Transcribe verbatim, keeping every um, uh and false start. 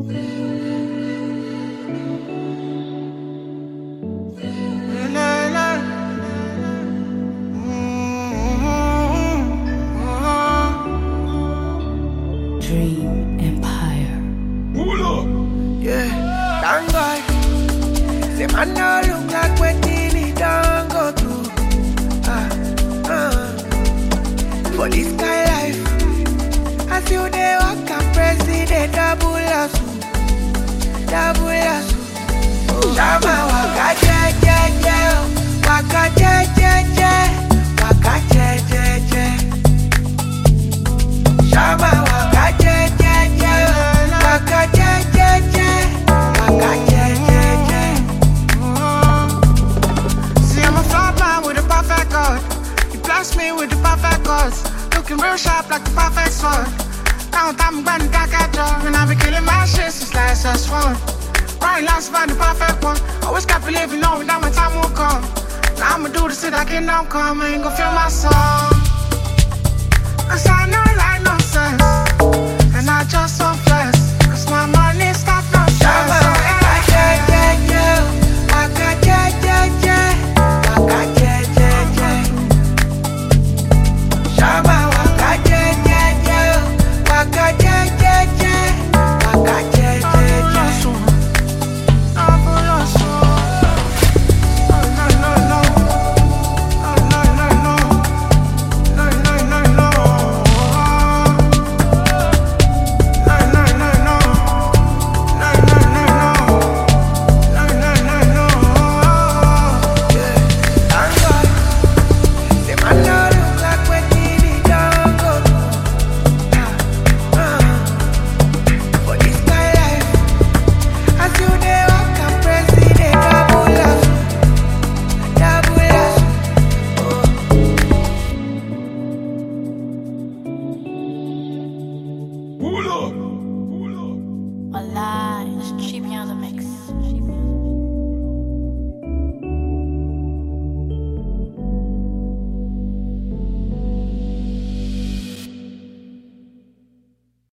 Dream Empire. Yeah, thank God. Say man no look like wetin he done go through. Ah, ah. For this kind life, as you dey walk and press it, they double hustle, double hustle. Shama waka je je je, waka je je je, waka je je je. Shama waka je je je, waka je je je, waka je je je. See, I'm a flawed man with a perfect God. You bless me with the perfect cause. Looking real sharp like the perfect sword. Now I'm going back at you. And I be killing my shit since last S one. Right last find the perfect one. Always kept believing, knowing that my time will come. Now I'ma do the shit I can, I'm coming. Go feel my soul. Cause I know like no sense. And I just so